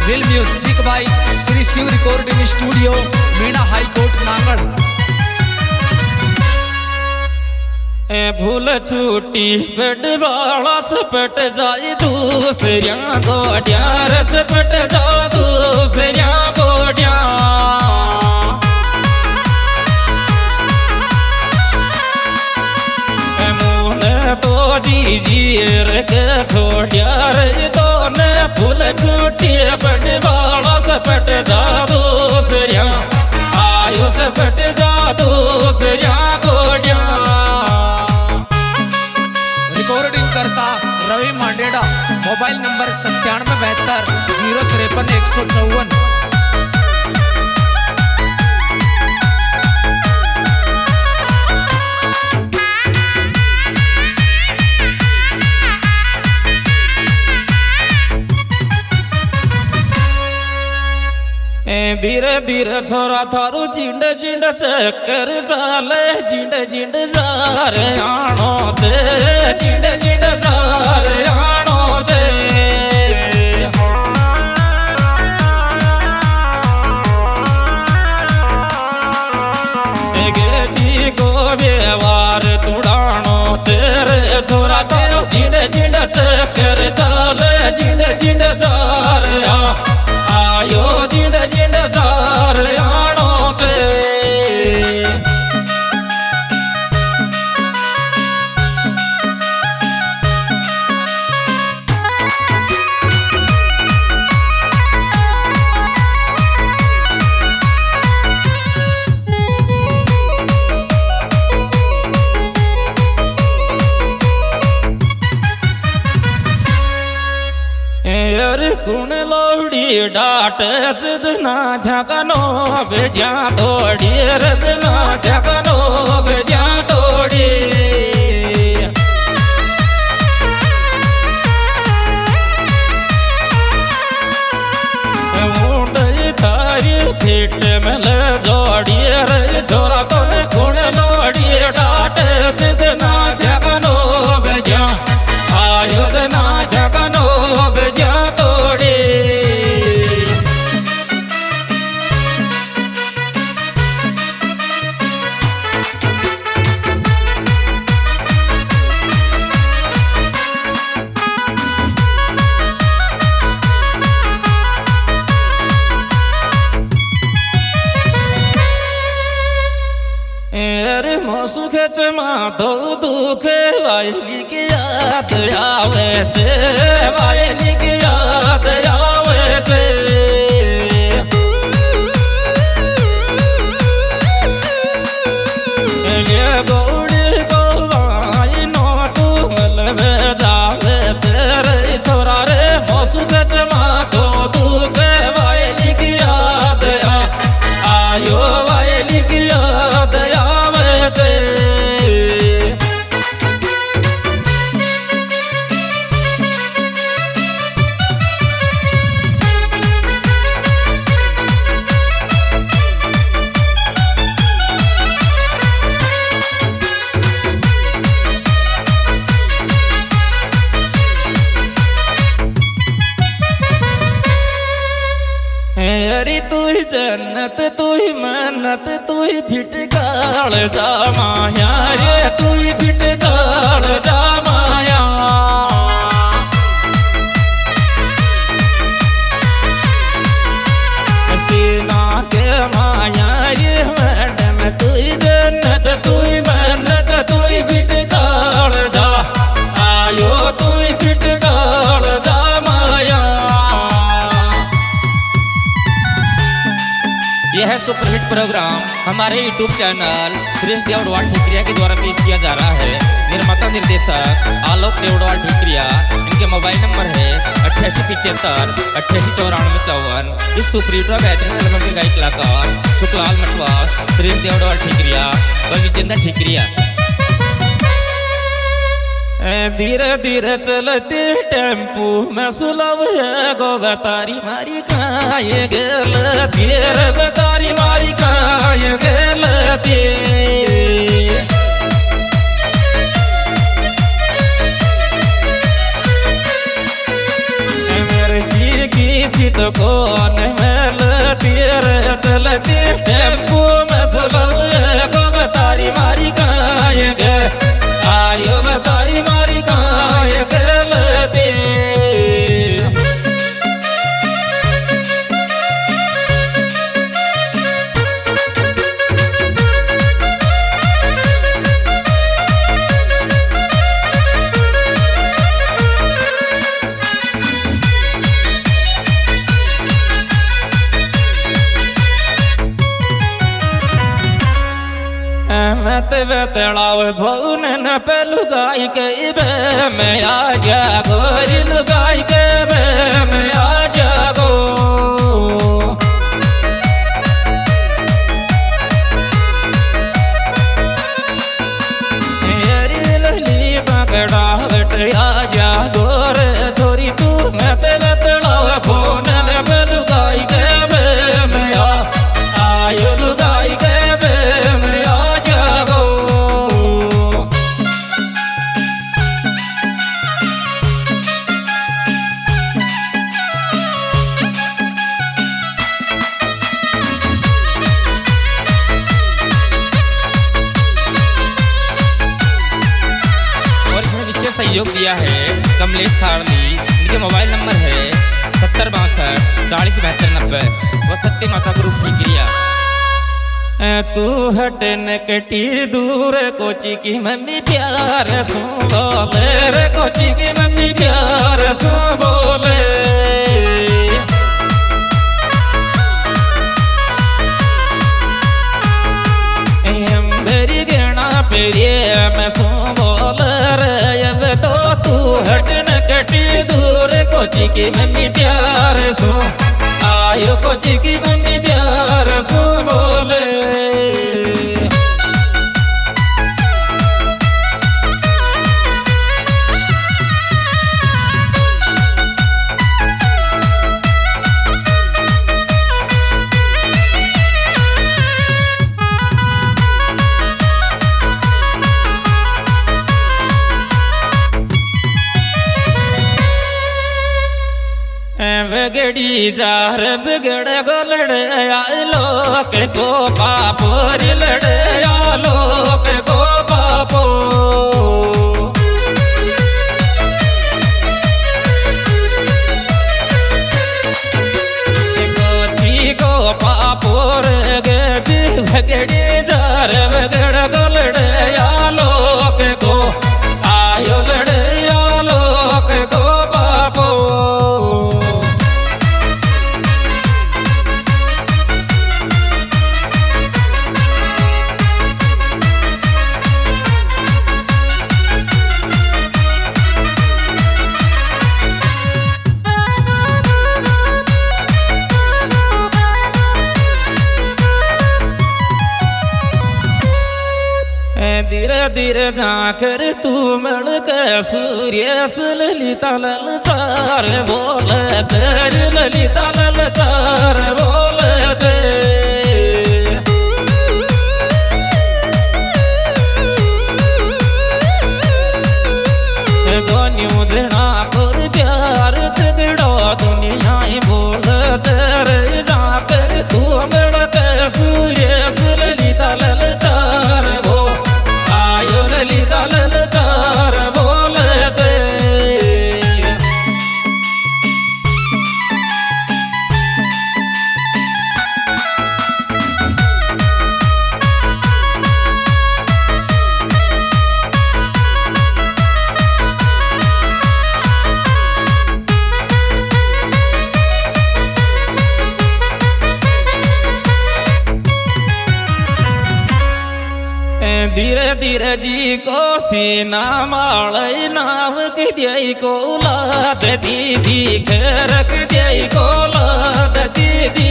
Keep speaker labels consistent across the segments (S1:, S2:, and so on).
S1: Will music by Shri Shiv recording studio Meena high court नांगड़।
S2: भूल छूटी पेट वाला सपट जाए दूसरिया गोटिया रस पट जा दूसरिया गोटिया मुने तो जी के छोड़िया रे तो ने भूल छूटी पेट वाला सपट जा दूसरिया आयु सपट जा दूसरिया गोटिया।
S1: रिकॉर्डिंग करता रवि मांडेड़ा, मोबाइल नंबर 9772 053 154।
S2: धीरे धीरे छोरा थारू जिंड जिंड चक्कर चाले जिंड जिंड सारे आनो चे जिंड जिंड सारे आनो चे गेटी को व्यवहार तुड़ानो चे रे छोरा थारू जिंड जिंड चक्कर चाले जिंड जिंड सारे आयो जिंड जिंड सारे आनो से। कुण लोड़ी डाट सिद्धना झकनो बेजा तोड़ी रदना झकनो बेजा तोड़ी ऊंडई थारी फिट में जोड़ी रे छोरा तो कुण लोड़ी डाट सिद्धना झकनो बेजा आयुधना झकनो बेजा तोड़ी। अरे मोसु खेच माधो दुखे वायली की याद आवे छे वायली की याद आवे छे ये गौड़ी को वाई नो तू मलबे जावे छे रे छोरा रे मोसु खेच माधो दुखे वायली की याद आयो वायली की याद अरे तू ही जन्नत तू ही मन्नत तू ही फिट गाल जा माया रे तू ही फिट गाल जा माया सीना के माया रे मैडम तू ही जन्नत तू ही मन्नत तू ही फिट गाल जा आयो तू ही फिट गाल जा माया।
S1: यह सुपरहिट प्रोग्राम हमारे यूट्यूब चैनल सुरेश देवड़वाल ठिकरिया के द्वारा पेश किया जा रहा है। निर्माता निर्देशक आलोक देवड़वाल ठिकरिया। इनके मोबाइल नंबर है 8875 8894 54। इस सुपरहिट बेहतरीन एल्बम के गायक कलाकार सुखलाल मटवास, सुरेश देवड़वाल ठिकरिया व विजेंद्र ठिकरिया।
S2: धीरे धीरे चलती टेम्पू में सुलभ है गोबतारी मारी खाए गेल धीरे बतारी मारी खाए गेल मेरे जी की तो कौन मिलती रे चलती टेम्पो में सुलभ को बतारी मारी काए गे आयो बतारी मारी काए गलती मत बतलाव भौन न पे लुगाई के बे मैं आ जागो रे लुगाई के बे मैं आ जागो येरी लली पकड़ा बट आ जागो रे छोरी तू मत बतलाव भौन न पे लुगाई के बे मैं आयो लुगाई के बे मैं आ सहयोग दिया है कमलेश खाड़ली। इनके मोबाइल नंबर है 7062407290 व सत्य माता ग्रुप ठीकरिया। तू हटन कटी दूर कोची की मम्मी प्यार सो बोले रे कोची की मम्मी प्यार सो बोले मेरी गणा पेरिए मैं सो बोल रे अब तो तू हटन कटी दूर कोची की मम्मी प्यार सो आयो कोची की मम्मी प्यार सो बोले बगड़ी जार बिगड़ गो लड़े आलो के गो पापो रे लड़े आलो के गो पापो गोची गो पापो रे गे बगड़ी जार बिगड़ गो लड़े आलो के गो आयो लड़े आलो के गो पापो धीरे धीरे जाकर तू मल के सूर्य ललिता ललचार बोले चर ललिता ललचार बोले दोनियों देना पर प्यार तगड़ो दुनिया बोल चर जाकर तू मल के सूर्य ललिता ललचार ललिता ललचार बोले धीरे धीरे जी को सीना मालय नाम के दिया को लाद दीदी रख दिया को लाद दीदी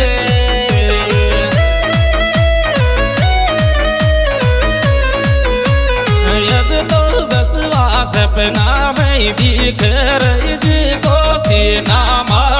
S2: अब तो बस वास अपना में दिख रही जी को सीना